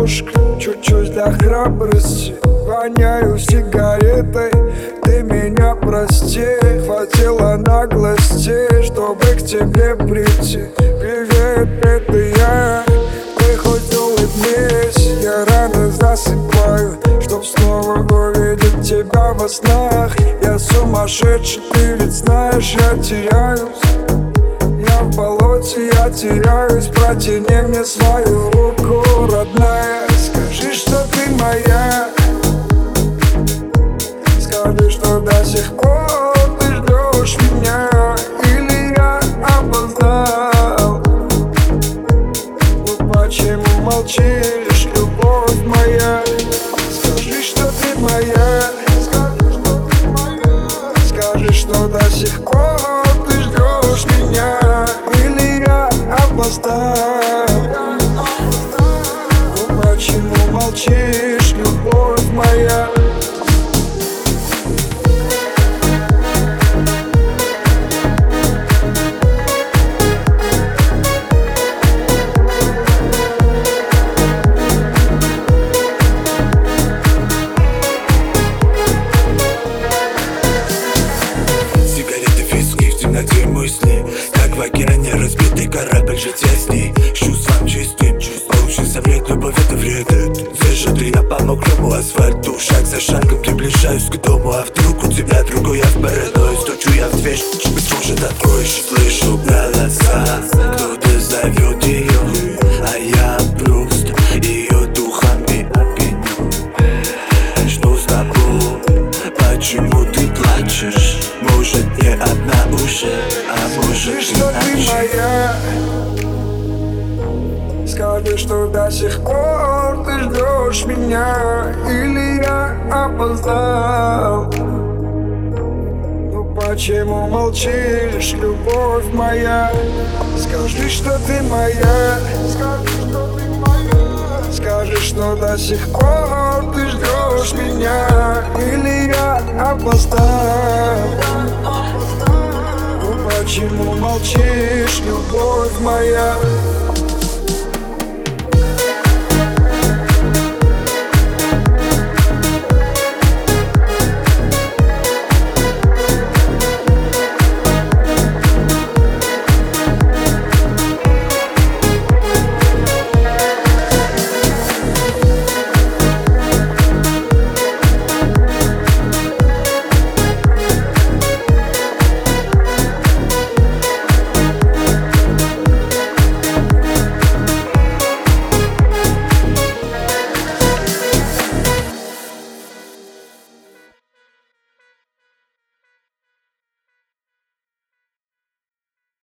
немножко, чуть-чуть для храбрости. Воняю сигаретой, ты меня прости. Хватило наглости, чтобы к тебе прийти. Привет, это я, ты хоть улыбнись. Я рано засыпаю, чтоб снова увидеть тебя во снах. Я сумасшедший, ты ведь знаешь, я теряюсь. Я в болоте, я теряюсь. Протяни мне свою руку, родная. Скажи, что ты моя. Скажи, что до сих пор ты ждешь меня. Или я опоздал? Ну почему молчишь, любовь моя? Скажи, что ты моя. Скажи, что до сих пор ты ждешь меня. Или я опоздал? Ну почему молчишь, любовь моя? Мысли, как в океане разбитый корабль, жить я с ней с чувством чистым. Лучше соврет, любовь это вред. Вижу, ты на по мокрому асфальту. Шаг за шагом приближаюсь к дому. А вдруг у тебя другой, я в паранойи. Стучу я в дверь, быть может откроешь. Слышу голоса, кто-то зовет ее, а я просто ее духами опьяню. Что с тобой? Почему ты плачешь? Может, не одна уже, а может, что ты моя. Скажи, что до сих пор ты ждешь меня. Или я опоздал? Ну почему молчишь, любовь моя? Скажи, что ты моя. Скажи, что до сих пор ты ждешь меня. Или я опоздал? Ну почему молчишь, любовь моя?